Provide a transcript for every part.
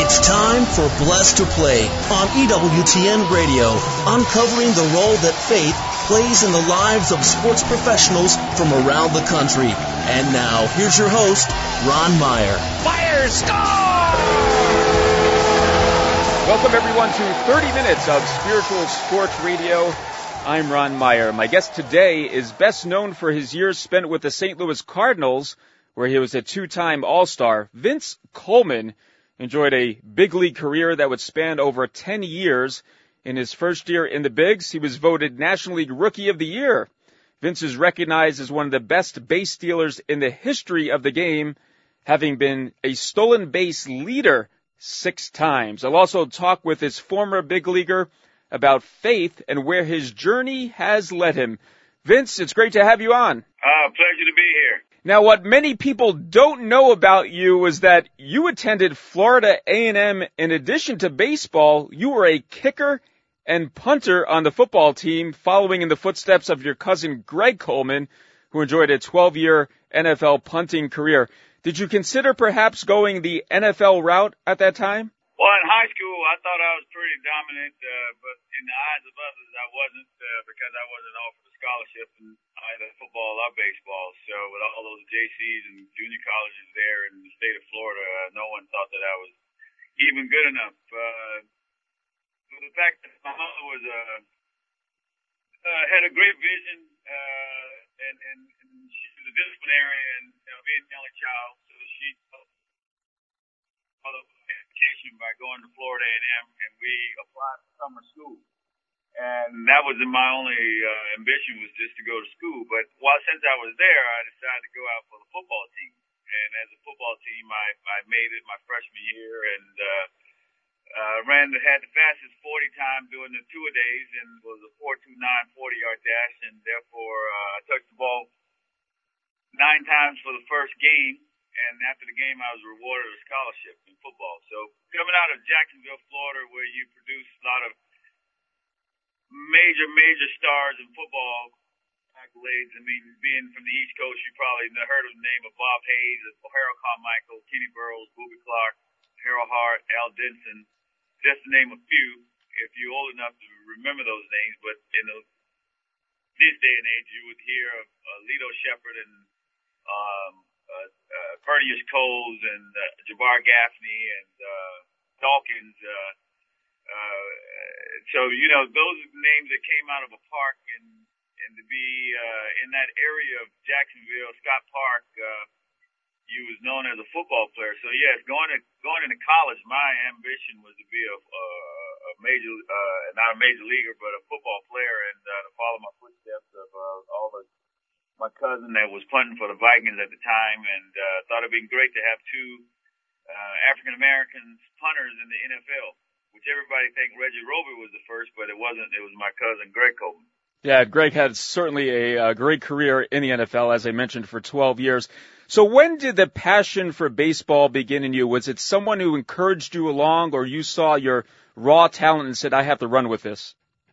It's time for Blessed to Play on EWTN Radio, uncovering the role that faith plays in the lives of sports professionals from around the country. And now, here's your host, Ron Meyer. Fire, score! Welcome, everyone, to 30 minutes of Spiritual Sports Radio. I'm Ron Meyer. My guest today is best known for his years spent with the St. Louis Cardinals, where he was a two-time All-Star. Vince Coleman enjoyed a big league career that would span over 10 years. In his first year in the Bigs, he was voted National League Rookie of the Year. Vince is recognized as one of the best base stealers in the history of the game, having been a stolen base leader 6 times. I'll also talk with his former big leaguer about faith and where his journey has led him. Vince, it's great to have you on. Pleasure to be here. Now, what many people don't know about you is that you attended Florida A&M. In addition to baseball, you were a kicker and punter on the football team, following in the footsteps of your cousin Greg Coleman, who enjoyed a 12-year NFL punting career. Did you consider perhaps going the NFL route at that time? Well, in high school, I thought I was pretty dominant, but in the eyes of others, I wasn't because I wasn't offered a scholarship in either football or baseball. So with all those JCs and junior colleges there in the state of Florida, no one thought that I was even good enough. So the fact that my mother was had a great vision, and she was a disciplinarian, being the only child, so she education by going to Florida A&M, and we applied for summer school. And that was my only ambition, was just to go to school. But since I was there, I decided to go out for the football team. And as a football team, I made it my freshman year and had the fastest 40 time doing the two-a-days and was a 4.29 40-yard dash. And therefore, I touched the ball 9 times for the first game. And after the game, I was rewarded a scholarship in football. So coming out of Jacksonville, Florida, where you produce a lot of major stars in football accolades. I mean, being from the East Coast, you probably heard of the name of Bob Hayes, Harold Carmichael, Kenny Burroughs, Bobby Clark, Harold Hart, Al Denson, just to name a few, if you're old enough to remember those names. But in this day and age, you would hear of Lito Shepherd and Curtis Coles and Jabbar Gaffney and Dawkins. So, those are the names that came out of a park, and to be in that area of Jacksonville, Scott Park, you was known as a football player. So, yes, going into college, my ambition was to be a major, not a major leaguer, but a football player, and to follow my footsteps of my cousin that was punting for the Vikings at the time, and thought it'd be great to have 2 African-American punters in the NFL, which everybody think Reggie Roby was the first, but it wasn't. It was my cousin, Greg Coleman. Yeah, Greg had certainly a great career in the NFL, as I mentioned, for 12 years. So when did the passion for baseball begin in you? Was it someone who encouraged you along, or you saw your raw talent and said, I have to run with this?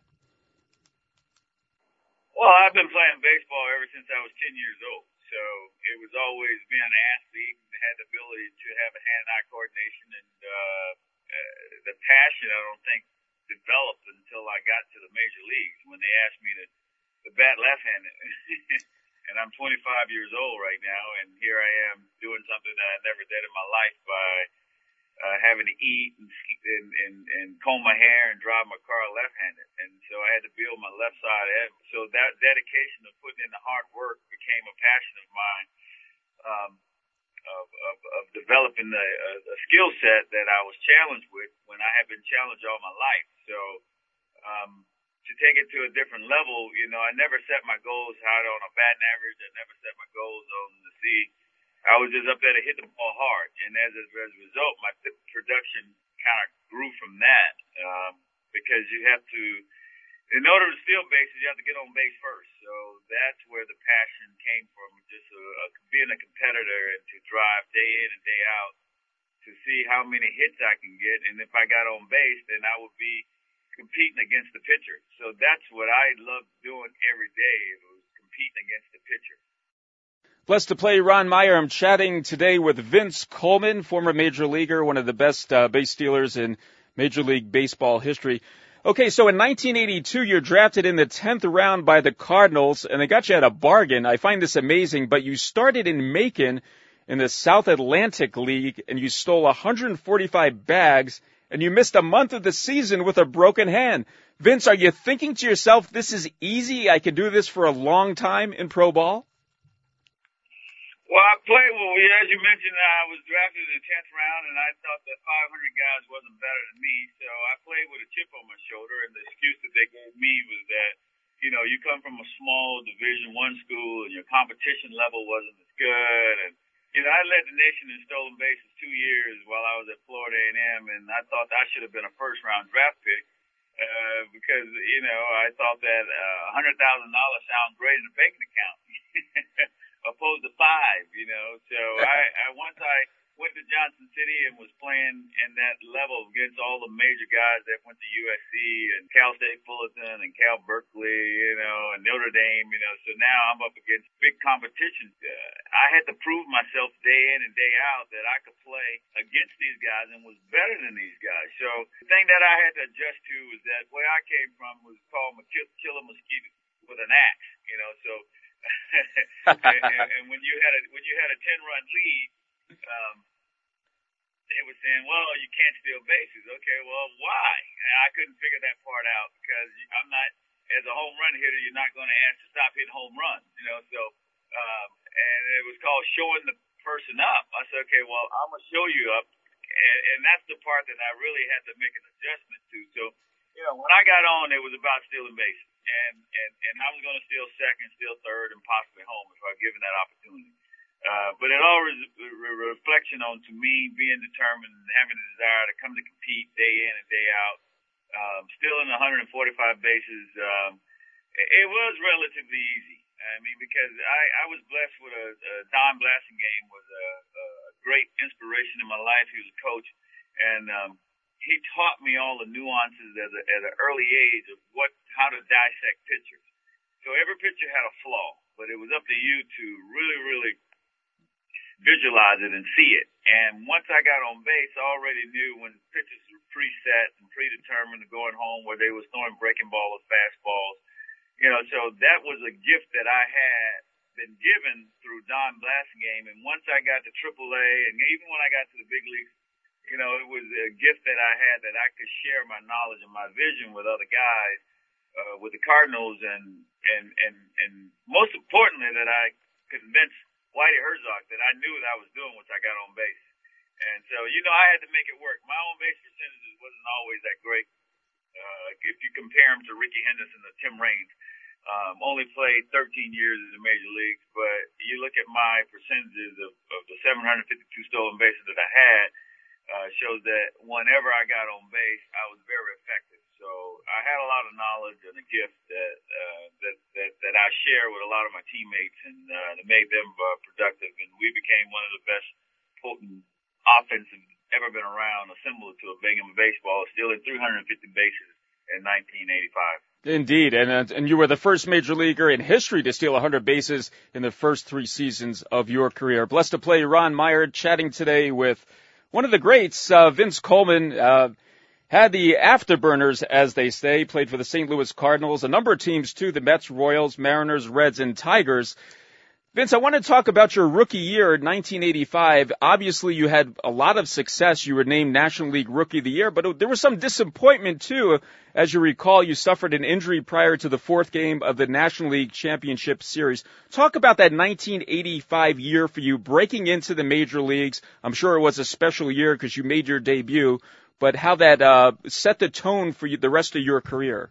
Well, I've been playing baseball ever since I was 10 years old. So it was always being an athlete and had the ability to have a hand-eye coordination. And the passion, I don't think, developed until I got to the major leagues when they asked me to bat left-handed. And I'm 25 years old right now, and here I am doing something that I never did in my life by having to eat and comb my hair and drive my car left-handed. And so I had to build my left side. So that dedication of putting in the hard work became a passion of mine, of developing a skill set that I was challenged with when I had been challenged all my life. So to take it to a different level, I never set my goals high on a batting average. I never set my goals on the C. I was just up there to hit the ball hard, and as a result, my production kind of grew from that, because you have to, in order to steal bases, you have to get on base first. So that's where the passion came from, just being a competitor and to drive day in and day out to see how many hits I can get, and if I got on base, then I would be competing against the pitcher. So that's what I loved doing every day. It was competing against the pitcher. Blessed to play, Ron Meyer. I'm chatting today with Vince Coleman, former major leaguer, one of the best base stealers in Major League Baseball history. Okay, so in 1982, you're drafted in the 10th round by the Cardinals, and they got you at a bargain. I find this amazing, but you started in Macon in the South Atlantic League, and you stole 145 bags, and you missed a month of the season with a broken hand. Vince, are you thinking to yourself, this is easy, I could do this for a long time in pro ball? Well, I played, as you mentioned, I was drafted in the 10th round, and I thought that 500 guys wasn't better than me, so I played with a chip on my shoulder, and the excuse that they gave me was that, you know, you come from a small Division I school, and your competition level wasn't as good, and, you know, I led the nation in stolen bases 2 years while I was at Florida A&M, and I thought I should have been a first-round draft pick, because, you know, I thought that $100,000 sounds great in a banking account. Opposed to 5, you know. So once I went to Johnson City and was playing in that level against all the major guys that went to USC and Cal State Fullerton and Cal Berkeley, you know, and Notre Dame, you know. So now I'm up against big competition. I had to prove myself day in and day out that I could play against these guys and was better than these guys. So the thing that I had to adjust to was that where I came from was called kill a mosquito with an axe, you know. So and when you had a 10-run lead, they were saying, well, you can't steal bases. Okay, well, why? And I couldn't figure that part out because I'm not, as a home run hitter, you're not going to ask to stop hitting home runs, you know. So, and it was called showing the person up. I said, okay, well, I'm going to show you up. And that's the part that I really had to make an adjustment to. So, you know, when I got on, it was about stealing bases. And I was going to steal second, steal third, and possibly home if I was given that opportunity. But it all was a reflection on, to me, being determined and having a desire to come to compete day in and day out. Stealing 145 bases, it was relatively easy. I mean, because I was blessed with Don Blasingame was a great inspiration in my life. He was a coach, and he taught me all the nuances at an early age of how to dissect pitchers. So every pitcher had a flaw, but it was up to you to really, really visualize it and see it. And once I got on base, I already knew when pitchers were preset and predetermined to going home where they was throwing breaking balls, fastballs. You know, so that was a gift that I had been given through Don Blasingame. And once I got to AAA, and even when I got to the big leagues, you know, it was a gift that I had that I could share my knowledge and my vision with other guys, with the Cardinals, and most importantly that I convinced Whitey Herzog that I knew what I was doing once I got on base. And so, you know, I had to make it work. My on base percentages wasn't always that great. If you compare them to Rickey Henderson or Tim Raines, only played 13 years in the major leagues, but you look at my percentages of the 752 stolen bases that I had, shows that whenever I got on base, I was very effective. So I had a lot of knowledge and a gift that I share with a lot of my teammates, and that made them productive. And we became one of the best potent offensive ever been around, a symbol to a Bingham baseball, stealing 350 bases in 1985. Indeed, and you were the first major leaguer in history to steal 100 bases in the first 3 seasons of your career. Blessed to play, Ron Meyer, chatting today with one of the greats, Vince Coleman. Had the afterburners, as they say, played for the St. Louis Cardinals, a number of teams too, the Mets, Royals, Mariners, Reds, and Tigers. Vince, I want to talk about your rookie year, 1985. Obviously, you had a lot of success. You were named National League Rookie of the Year, but there was some disappointment, too. As you recall, you suffered an injury prior to the 4th game of the National League Championship Series. Talk about that 1985 year for you, breaking into the major leagues. I'm sure it was a special year because you made your debut, but how that set the tone for you, the rest of your career.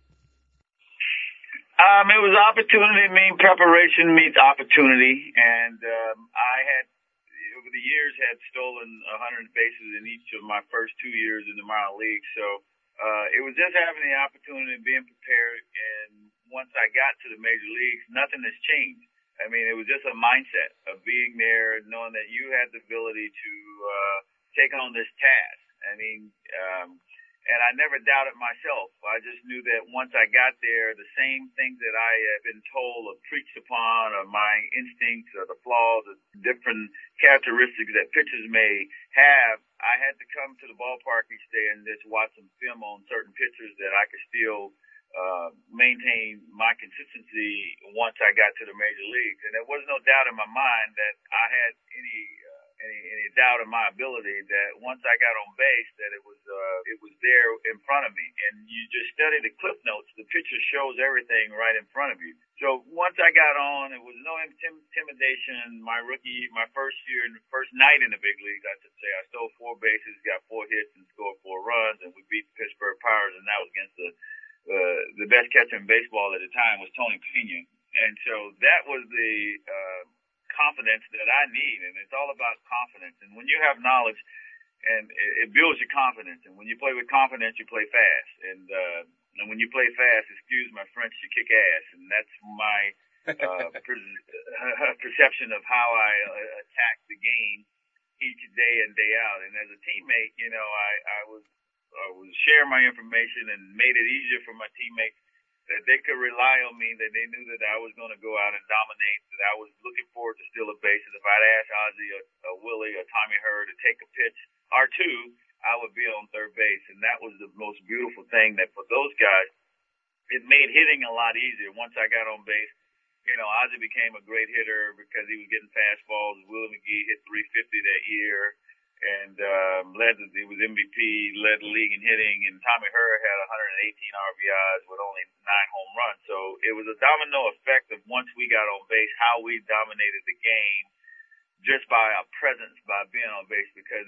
It was opportunity. Preparation meets opportunity, and I had, over the years, had stolen 100 bases in each of my first 2 years in the minor league. So it was just having the opportunity and being prepared. And once I got to the major leagues, nothing has changed. I mean, it was just a mindset of being there, knowing that you had the ability to take on this task. I mean, And I never doubted myself. I just knew that once I got there, the same things that I had been told or preached upon, or my instincts, or the flaws, or different characteristics that pitchers may have, I had to come to the ballpark each day and just watch some film on certain pitchers that I could still maintain my consistency once I got to the major leagues. And there was no doubt in my mind that I had any doubt in my ability that once I got on base that it was there in front of me. And you just study the clip notes, the picture shows everything right in front of you. So once I got on, it was no intimidation. My first year, first night in the big leagues, I should say, I stole 4 bases, got 4 hits, and scored 4 runs, and we beat the Pittsburgh Pirates, and that was against the best catcher in baseball at the time was Tony Pena. And so that was the confidence that I need, and it's all about confidence. And when you have knowledge, and it builds your confidence, and when you play with confidence, you play fast. And when you play fast, excuse my French, you kick ass. And that's my perception of how I attack the game each day in, day out. And as a teammate, I was sharing my information and made it easier for my teammates, that they could rely on me, that they knew that I was going to go out and dominate, that I was looking forward to steal a base. And if I'd asked Ozzie or Willie or Tommy Herr to take a pitch or two, I would be on third base. And that was the most beautiful thing, that for those guys, it made hitting a lot easier. Once I got on base, Ozzie became a great hitter because he was getting fastballs. Willie McGee hit 350 that year. And he was MVP, led the league in hitting, and Tommy Herr had 118 RBIs with only 9 home runs. So it was a domino effect of once we got on base, how we dominated the game just by our presence, by being on base, because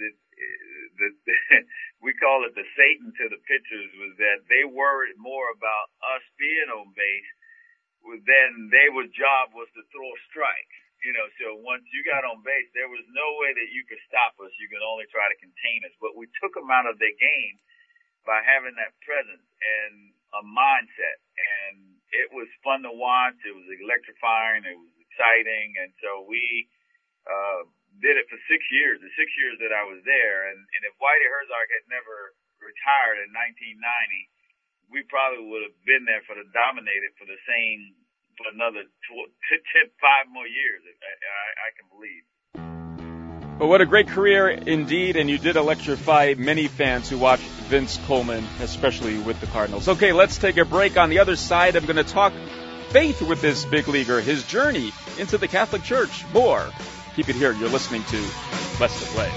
we call it the Satan to the pitchers, was that they worried more about us being on base than their job was to throw strikes. So once you got on base, there was no way that you could stop us. You could only try to contain us. But we took them out of their game by having that presence and a mindset. And it was fun to watch. It was electrifying. It was exciting. And so we did it for 6 years, the 6 years that I was there. And if Whitey Herzog had never retired in 1990, we probably would have been there for another 5 more years, I can believe. Well, what a great career indeed, and you did electrify many fans who watched Vince Coleman, especially with the Cardinals. Okay, let's take a break. On the other side, I'm going to talk faith with this big leaguer, his journey into the Catholic Church. More. Keep it here. You're listening to Blessed to Play.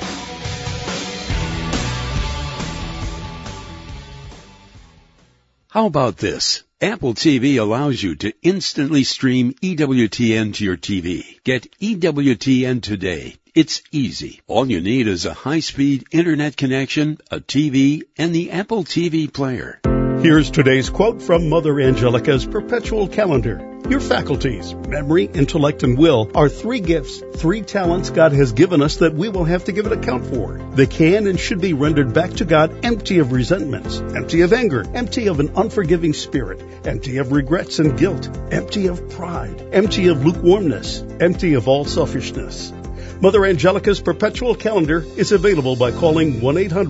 How about this? Apple TV allows you to instantly stream EWTN to your TV. Get EWTN today. It's easy. All you need is a high-speed internet connection, a TV, and the Apple TV player. Here's today's quote from Mother Angelica's Perpetual Calendar. Your faculties, memory, intellect, and will are 3 gifts, 3 talents God has given us that we will have to give an account for. They can and should be rendered back to God empty of resentments, empty of anger, empty of an unforgiving spirit, empty of regrets and guilt, empty of pride, empty of lukewarmness, empty of all selfishness. Mother Angelica's Perpetual Calendar is available by calling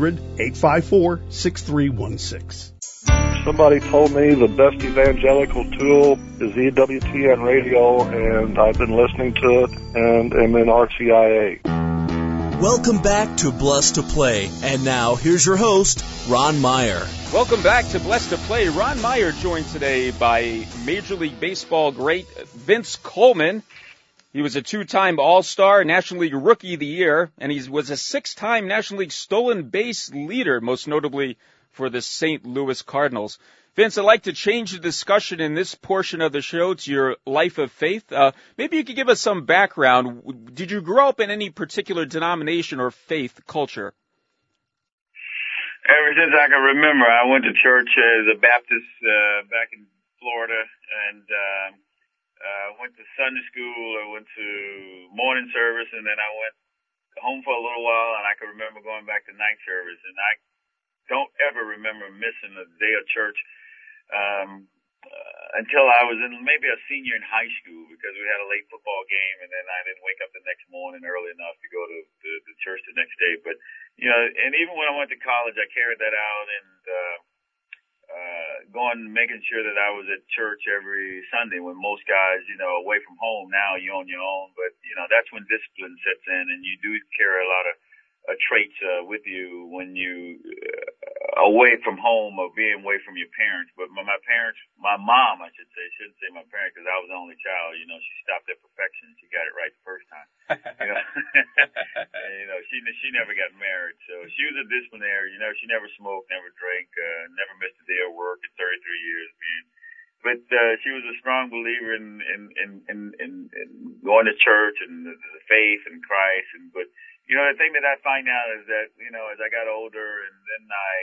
1-800-854-6316. Somebody told me the best evangelical tool is EWTN radio, and I've been listening to it and am in RCIA. Welcome back to Blessed to Play. And now, here's your host, Ron Meyer. Welcome back to Blessed to Play. Ron Meyer joined today by Major League Baseball great Vince Coleman. He was a 2-time All-Star, National League Rookie of the Year, and he was a 6-time National League stolen base leader, most notably for the St. Louis Cardinals. Vince, I'd like to change the discussion in this portion of the show to your life of faith. Maybe you could give us some background. Did you grow up in any particular denomination or faith culture? Ever since I can remember, I went to church as a Baptist back in Florida, and went to Sunday school. I went to morning service, and then I went home for a little while, and I can remember going back to night service. And I don't ever remember missing a day of church. until I was in maybe a senior in high school, because we had a late football game, and then I didn't wake up the next morning early enough to go to church the next day. But, and even when I went to college, I carried that out, and making sure that I was at church every Sunday, when most guys, away from home. Now you're on your own, but that's when discipline sets in, and you do carry a lot of traits with you when you away from home, or being away from your parents. But my mom, I should say, shouldn't say my parents, because I was the only child. She stopped at perfection. She got it right the first time. She never got married, so she was a disciplinary. She never smoked, never drank, never missed a day of work in 33 years being. But she was a strong believer in going to church and the faith and Christ. But the thing that I find out is that as I got older, and then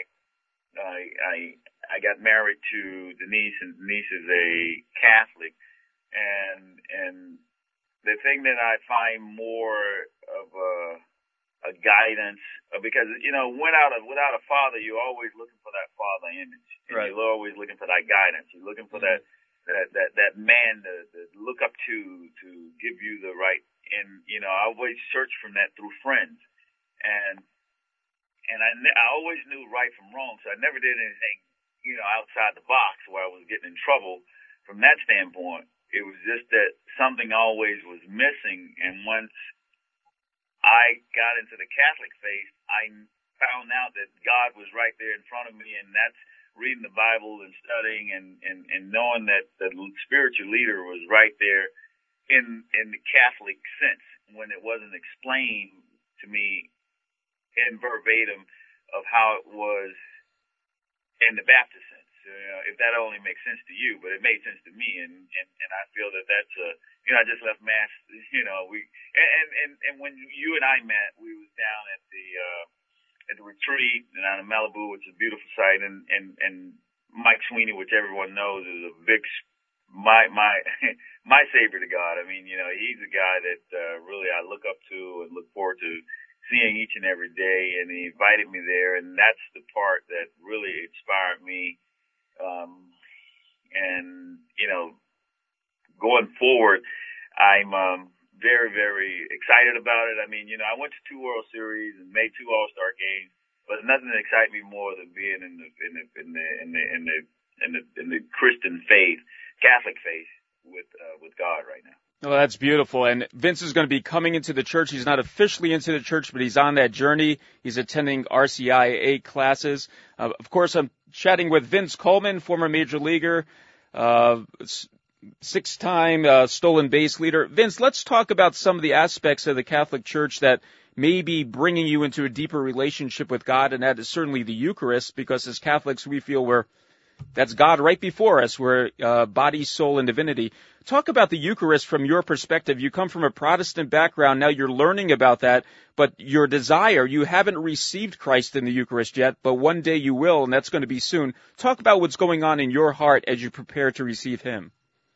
I got married to Denise, and Denise is a Catholic, and the thing that I find more of a guidance, because without a father, you're always looking for that father image, and right. You're always looking for that guidance. You're looking for that man to look up to give you the right. And I always search from that through friends, and I always knew right from wrong, so I never did anything outside the box where I was getting in trouble. From that standpoint, it was just that something always was missing. And once I got into the Catholic faith, I found out that God was right there in front of me, and that's reading the Bible and studying and knowing that the spiritual leader was right there in the Catholic sense, when it wasn't explained to me in verbatim of how it was in the Baptist sense. If that only makes sense to you, but it made sense to me, and I feel that that's I just left Mass. And when you and I met, we was down at the retreat down in Malibu, which is a beautiful site, and Mike Sweeney, which everyone knows is a big my savior to God. I mean, he's a guy that really I look up to and look forward to seeing each and every day, and he invited me there, and that's the part that really inspired me. And going forward, I'm very, very excited about it. I mean, I went to 2 World Series and made 2 All-Star games, but nothing that excites me more than being in the Christian faith, Catholic faith, with God right now. Oh, that's beautiful. And Vince is going to be coming into the church. He's not officially into the church, but he's on that journey. He's attending RCIA classes. Of course, I'm chatting with Vince Coleman, former major leaguer, 6-time stolen base leader. Vince, let's talk about some of the aspects of the Catholic Church that may be bringing you into a deeper relationship with God, and that is certainly the Eucharist, because as Catholics we feel that's God right before us. We're body, soul, and divinity. Talk about the Eucharist from your perspective. You come from a Protestant background. Now you're learning about that, but your desire, you haven't received Christ in the Eucharist yet, but one day you will, and that's going to be soon. Talk about what's going on in your heart as you prepare to receive Him.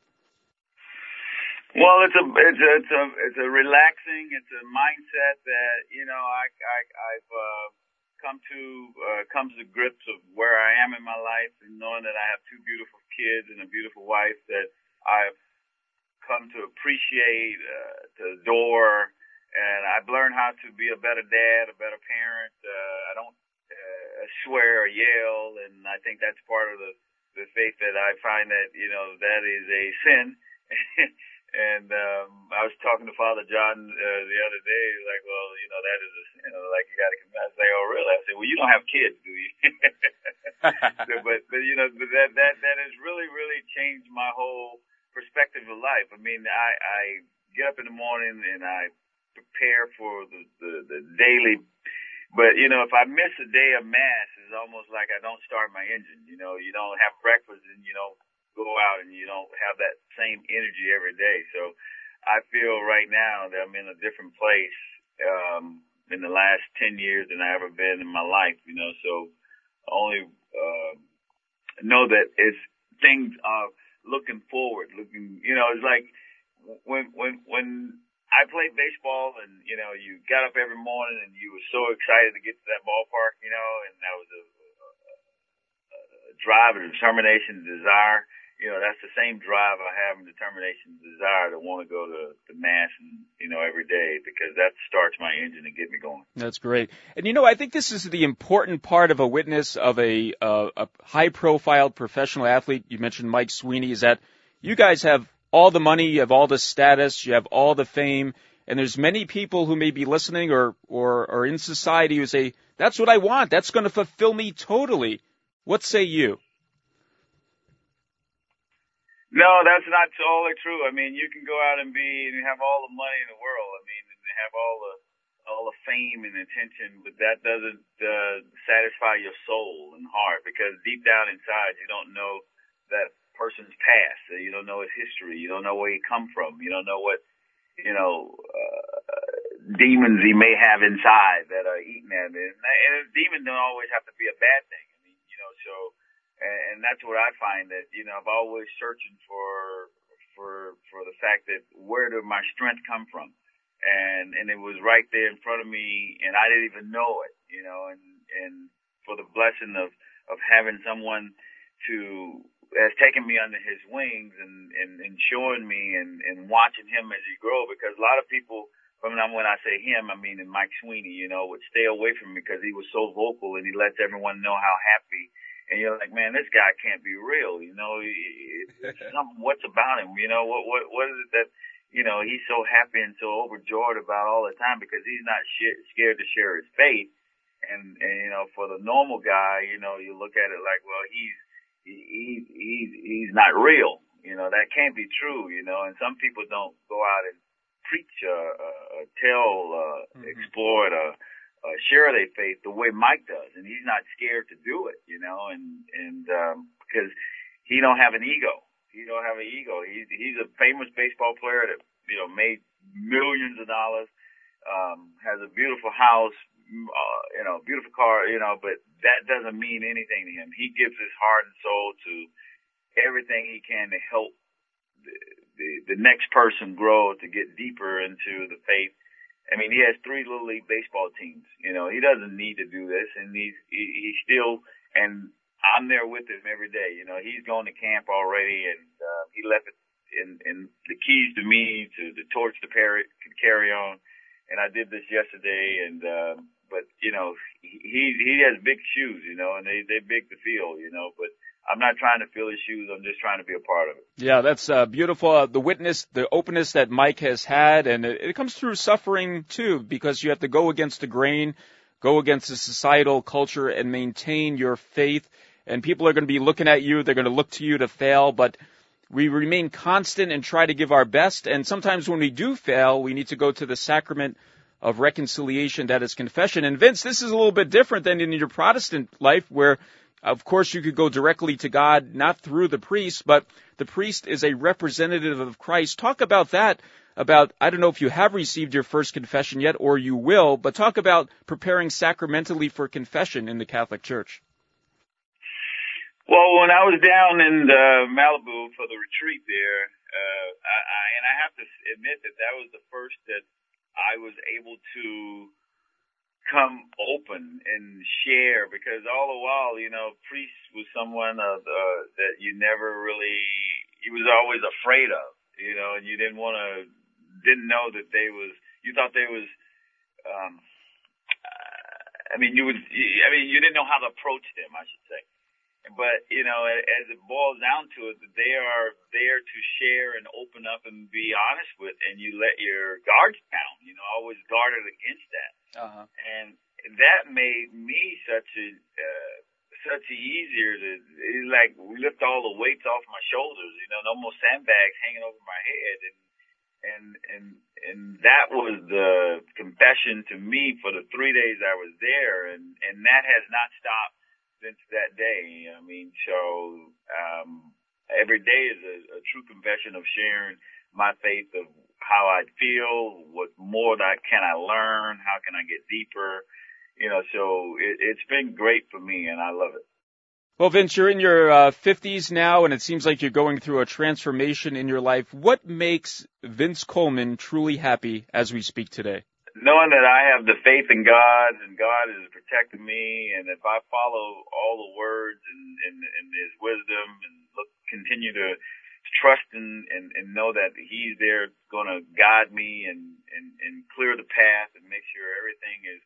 Well, it's a relaxing, it's a mindset that, I've come to grips of where I am in my life, and knowing that I have 2 beautiful kids and a beautiful wife that I've come to appreciate, to adore, and I've learned how to be a better dad, a better parent. I don't swear or yell, and I think that's part of the faith that I find that, that is a sin. And I was talking to Father John the other day. He's like, well, that is a sin. Like, you got to come out and say, oh, really? I said, well, you don't have kids, do you? but that has really, really changed my whole perspective of life. I mean, I get up in the morning and I prepare for the daily. But, if I miss a day of Mass, it's almost like I don't start my engine. You don't have breakfast and you don't go out and you don't have that same energy every day. So I feel right now that I'm in a different place in the last 10 years than I ever been in my life, so I only know that it's things are looking forward, it's like when I played baseball and, you got up every morning and you were so excited to get to that ballpark, and that was a drive, a determination, a desire. that's the same drive I have and determination and desire to want to go to Mass and, every day, because that starts my engine and get me going. That's great. And, I think this is the important part of a witness of a high-profile professional athlete. You mentioned Mike Sweeney, is that you guys have all the money, you have all the status, you have all the fame, and there's many people who may be listening or in society who say, that's what I want. That's going to fulfill me totally. What say you? No, that's not totally true. I mean, you can go out and have all the money in the world. I mean, and have all the fame and attention, but that doesn't satisfy your soul and heart, because deep down inside, you don't know that person's past. You don't know his history. You don't know where he come from. You don't know what, demons he may have inside that are eating at him. And a demon don't always have to be a bad thing. I mean, so, and that's what I find, that, I'm always searching for the fact that where did my strength come from? And it was right there in front of me, and I didn't even know it, and for the blessing of having someone has taken me under his wings and showing me and watching him as he grow, because a lot of people, when I say him, I mean in Mike Sweeney, would stay away from me because he was so vocal and he lets everyone know how happy. And you're like, man, this guy can't be real, what's about him, what is it that, he's so happy and so overjoyed about all the time, because he's not scared to share his faith. And for the normal guy, you look at it like, well, he's not real. That can't be true, and some people don't go out and preach, explore it, share their faith the way Mike does. And he's not scared to do it, because he don't have an ego. He don't have an ego. He's a famous baseball player that, made millions of dollars, has a beautiful house, beautiful car, but that doesn't mean anything to him. He gives his heart and soul to everything he can to help the next person grow, to get deeper into the faith. I mean, he has 3 Little League baseball teams. He doesn't need to do this, and he's still, and I'm there with him every day. He's going to camp already, and he left it in the keys to me, to the torch to carry on. And I did this yesterday, and but he has big shoes, and they're big to fill, but I'm not trying to fill his shoes. I'm just trying to be a part of it. Yeah, that's beautiful. The witness, the openness that Mike has had, and it comes through suffering too, because you have to go against the grain, go against the societal culture, and maintain your faith. And people are going to be looking at you. They're going to look to you to fail, but we remain constant and try to give our best. And sometimes when we do fail, we need to go to the sacrament of reconciliation, that is confession. And Vince, this is a little bit different than in your Protestant life, where of course you could go directly to God, not through the priest, but the priest is a representative of Christ. Talk about that, I don't know if you have received your first confession yet, or you will, but talk about preparing sacramentally for confession in the Catholic Church. Well, when I was down in Malibu for the retreat there, I have to admit that was the first that I was able to come open and share, because all the while, priest was someone that you never really, you was always afraid of, and you didn't know that you thought they was, you didn't know how to approach them, I should say. But, as it boils down to it, they are there to share and open up and be honest with, and you let your guards down, always guarded against that. Uh-huh. And that made me such easier it's like we lift all the weights off my shoulders, no more sandbags hanging over my head. And that was the confession to me for the 3 days I was there. And that has not stopped since that day. Every day is a true confession of sharing my faith, of how I feel, what more can I learn, how can I get deeper, so it's been great for me, and I love it. Well, Vince, you're in your 50s now, and it seems like you're going through a transformation in your life. What makes Vince Coleman truly happy as we speak today? Knowing that I have the faith in God, and God is protecting me, and if I follow all the words and His wisdom and look continue to trust and know that He's there going to guide me and clear the path and make sure everything is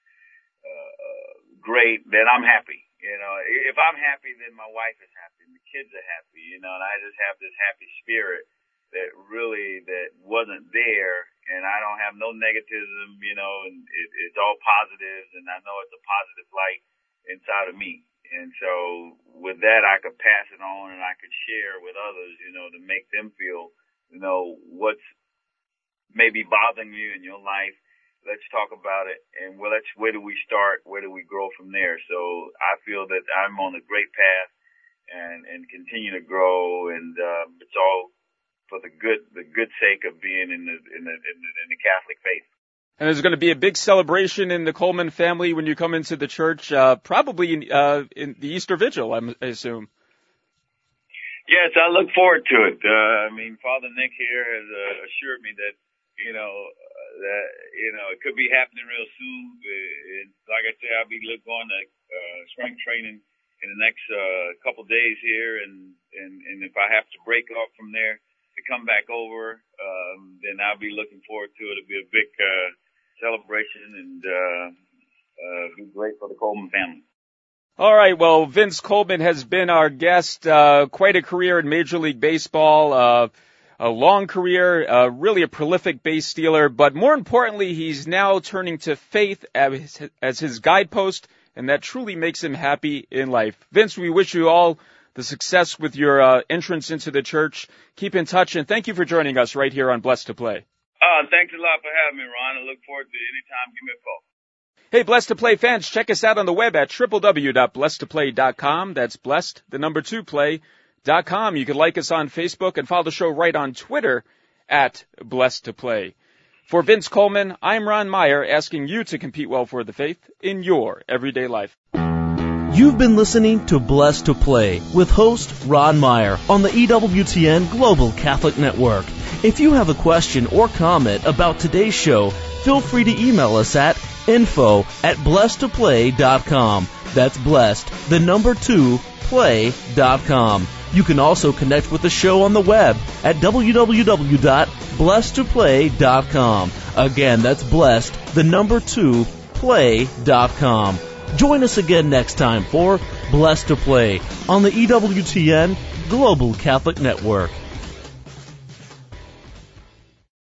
great, then I'm happy. You know, if I'm happy, then my wife is happy and the kids are happy, you know, and I just have this happy spirit that wasn't there, and I don't have no negativism, you know, and it's all positives, and I know it's a positive light inside of me. And so with that, I could pass it on and I could share with others, you know, to make them feel, you know, what's maybe bothering you in your life. Let's talk about it, and where do we start? Where do we grow from there? So I feel that I'm on a great path and continue to grow, and it's all for the good sake of being in the Catholic faith. And there's going to be a big celebration in the Coleman family when you come into the church, probably in the Easter Vigil, I assume. Yes, I look forward to it. I mean, Father Nick here has assured me that, you know, it could be happening real soon. And like I said, I'll be going to strength training in the next couple days here, and if I have to break off from there to come back over, then I'll be looking forward to it. It'll be a big celebration and be great for the Coleman family. All right, well, Vince Coleman has been our guest. Quite a career in Major League Baseball. A long career, really a prolific base stealer, but more importantly, he's now turning to faith as his guidepost, and that truly makes him happy in life. Vince, we wish you all the success with your entrance into the church. Keep in touch, and thank you for joining us right here on Blessed to Play. Thanks a lot for having me, Ron. I look forward to any time. Give me a call. Hey, Blessed to Play fans, check us out on the web at www.blessedtoplay.com. That's blessed, the number 2 play.com. You can like us on Facebook and follow the show right on Twitter at Blessed to Play. For Vince Coleman, I'm Ron Meyer, asking you to compete well for the faith in your everyday life. You've been listening to Blessed to Play with host Ron Meyer on the EWTN Global Catholic Network. If you have a question or comment about today's show, feel free to email us at info@blessedtoplay.com. That's blessed, the number 2, play.com. You can also connect with the show on the web at www.blessedtoplay.com. Again, that's blessed, the number 2, play.com. Join us again next time for Blessed to Play on the EWTN Global Catholic Network.